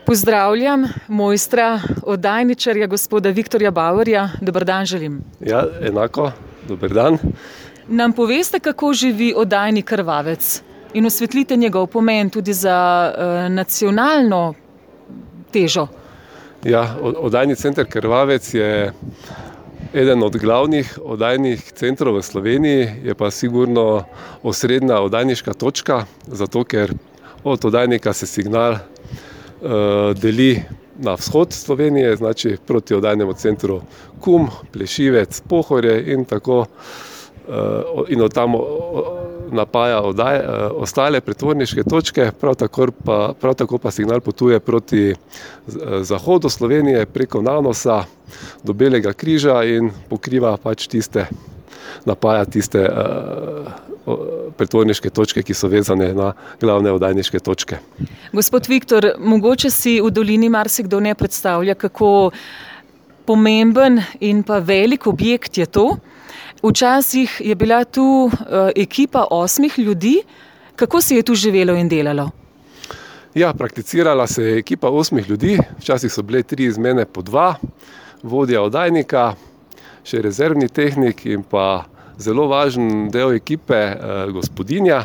Pozdravljam mojstra oddajničarja, gospoda Viktorja Bauerja. Dober dan želim. Ja, enako. Dober dan. Nam poveste, kako živi oddajnik Krvavec in osvetlite njegov pomen tudi za nacionalno težo? Ja, oddajni center Krvavec je eden od glavnih oddajnih centrov v Sloveniji, je pa sigurno osrednja oddajniška točka, zato ker od oddajnika se signal deli na vzhod Slovenije, znači proti oddajnemu centru Kum, Plešivec, Pohorje in tako in od tam napaja ostale pretvorniške točke, prav tako pa signal potuje proti zahodu Slovenije preko Nanosa do Belega križa in pokriva napaja tiste pretvorniške točke, ki so vezane na glavne oddajniške točke. Gospod Viktor, mogoče si v dolini marsikdo ne predstavlja, kako pomemben in pa velik objekt je to. Včasih je bila tu ekipa 8 ljudi. Kako se je tu živelo in delalo? Ja, prakticirala se je ekipa 8 ljudi, včasih so bile 3 izmene po 2, vodja oddajnika, še rezervni tehnik in pa zelo važen del ekipe, gospodinja.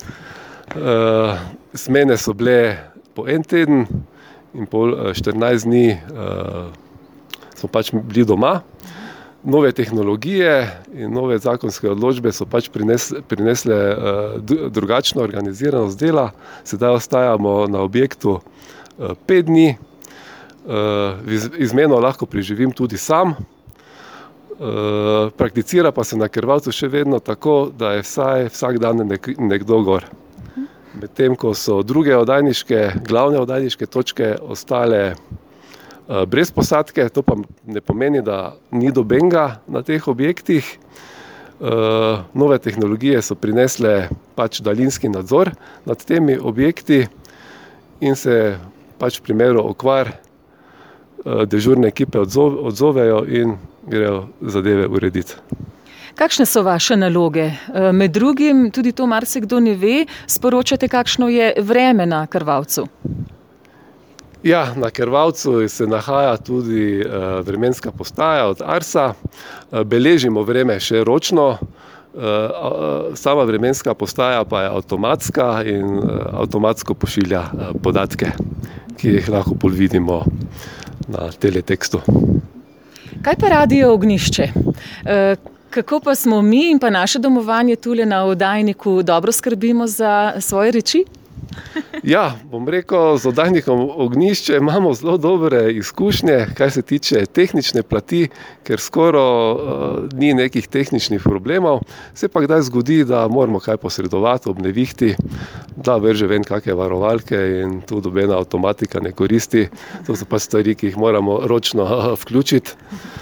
Smene so bile po 1 teden in pol 14 dni smo pač bili doma. Nove tehnologije in nove zakonske odločbe so pač prinesle drugačno organiziranost dela. Sedaj ostajamo na objektu 5 dni. Izmeno lahko preživim tudi sam. Prakticira pa se na Krvavcu še vedno tako, da je vsak dan nekdo gor. Medtem ko so druge glavne oddajniške točke ostale brez posadke, to pa ne pomeni, da ni nobenega na teh objektih. Nove tehnologije so prinesle pač daljinski nadzor nad temi objekti in se pač v primeru okvar dežurne ekipe odzovejo in grejo zadeve urediti. Kakšne so vaše naloge? Med drugim, tudi to marsikdo ne ve, sporočate, kakšno je vreme na Krvavcu. Ja, na Krvavcu se nahaja tudi vremenska postaja od Arsa. Beležimo vreme še ročno. Sama vremenska postaja pa je avtomatska in avtomatsko pošilja podatke, ki jih lahko bolj vidimo na teletekstu. Kaj pa Radio Ognjišče? Kako pa smo mi in pa naše domovanje tule na oddajniku dobro skrbimo za svoje reči? Ja, bom rekel, z oddajnikom Ognjišče imamo zelo dobre izkušnje, kar se tiče tehnične plati, ker skoraj ni nekih tehničnih problemov. Se pa kdaj zgodi, da moramo kaj posredovati ob nevihti, da vrže ven kakšne varovalke in tu nobena avtomatika ne koristi. To so pa stvari, ki jih moramo ročno vključiti.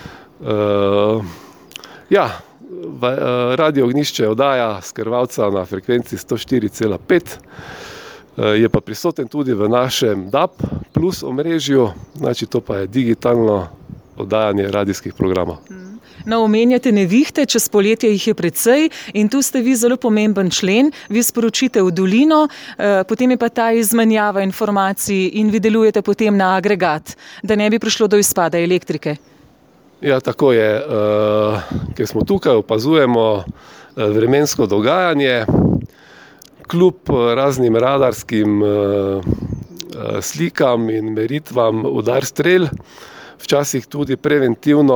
Ja, Radio Ognjišče oddaja s Krvavca na frekvenci 104,5. Je pa prisoten tudi v našem DAB plus omrežju, znači to pa je digitalno oddajanje radijskih programov. No, omenjate nevihte, čez poletje jih je precej in tu ste vi zelo pomemben člen. Vi sporočite v dolino, potem je pa ta izmenjava informacij in vi delujete potem na agregat, da ne bi prišlo do izpada elektrike. Ja, tako je. Ker smo tukaj, opazujemo vremensko dogajanje. Kljub raznim radarskim slikam in meritvam udar strel, včasih tudi preventivno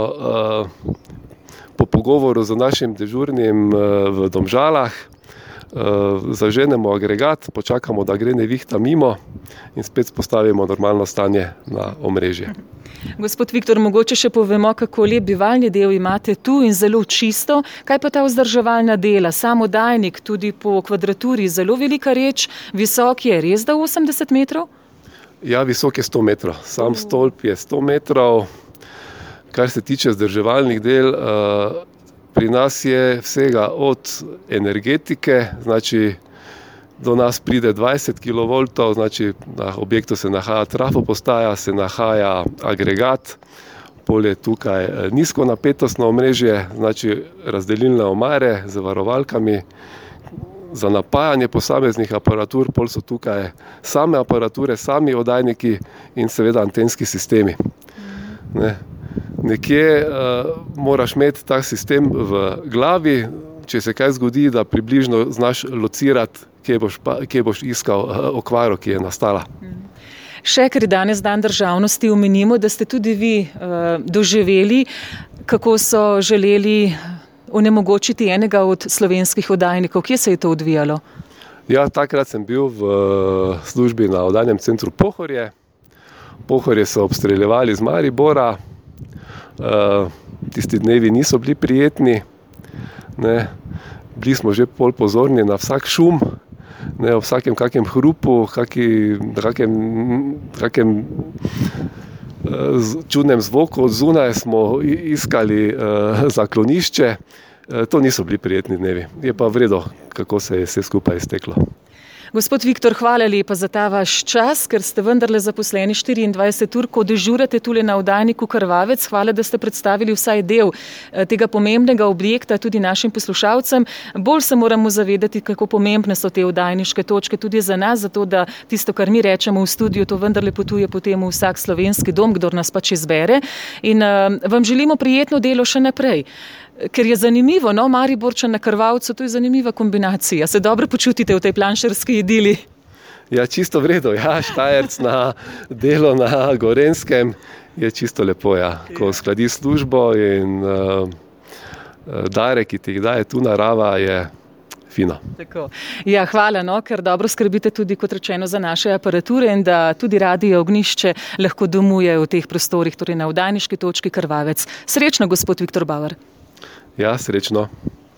po pogovoru z našim dežurnim v Domžalah zaženemo agregat, počakamo, da gre nevihta mimo in spet postavimo normalno stanje na omrežje. Gospod Viktor, mogoče še povemo, kako lep bivalni del imate tu in zelo čisto. Kaj pa ta vzdrževalna dela? Sam oddajnik tudi po kvadraturi, zelo velika reč, visok je res da 80 metrov? Ja, visok je 100 metrov. Sam stolp je 100 metrov. Kar se tiče vzdrževalnih del, pri nas je vsega od energetike, znači do nas pride 20 kV, znači na objektu se nahaja trafopostaja, se nahaja agregat, pol je tukaj nizkonapetostno omrežje, znači razdelilne omare z varovalkami, za napajanje posameznih aparatur, pol so tukaj same aparature, sami oddajniki in seveda antenski sistemi. Ne. Nekje moraš imeti tak sistem v glavi, če se kaj zgodi, da približno znaš locirati, kje boš iskal okvaro, ki je nastala. Še, ker je danes dan državnosti, omenimo, da ste tudi vi doživeli, kako so želeli onemogočiti enega od slovenskih oddajnikov. Kje se je to odvijalo? Ja, takrat sem bil v službi na oddajnem centru Pohorje. Pohorje so obstreljevali z Maribora. Tisti dnevi niso bili prijetni. Ne. Bili smo že pol pozorni na vsak šum, ne, ob vsakem kakem hrupu, kakem čudnem zvoku od zunaj smo iskali zaklonišče. To niso bili prijetni dnevi. Je pa v redu, kako se je vse skupaj izteklo. Gospod Viktor, hvala lepa za ta vaš čas, ker ste vendarle zaposleni 24 ur, ko dežurate tule na oddajniku Krvavec. Hvala, da ste predstavili vsaj del tega pomembnega objekta tudi našim poslušalcem. Bolj se moramo zavedati, kako pomembne so te oddajniške točke tudi za nas, zato da tisto, kar mi rečemo v studiu, to vendarle potuje potem v vsak slovenski dom, kdor nas pač izbere. In vam želimo prijetno delo še naprej. Ker je zanimivo, no, Mariborčan na Krvavcu, to je zanimiva kombinacija. Se dobro počutite v tej planšarski idili? Ja, čisto v redu. Ja, Štajerc na delo na Gorenjskem je čisto lepo, ja. Ko skladi službo in darek, ki ti jih daje tu narava, je fino. Tako. Ja, hvala, no, ker dobro skrbite tudi, kot rečeno, za naše aparature in da tudi Radio Ognjišče lahko domuje v teh prostorih, torej na oddajniški točki Krvavec. Srečno, gospod Viktor Bauer. Ja, srečno.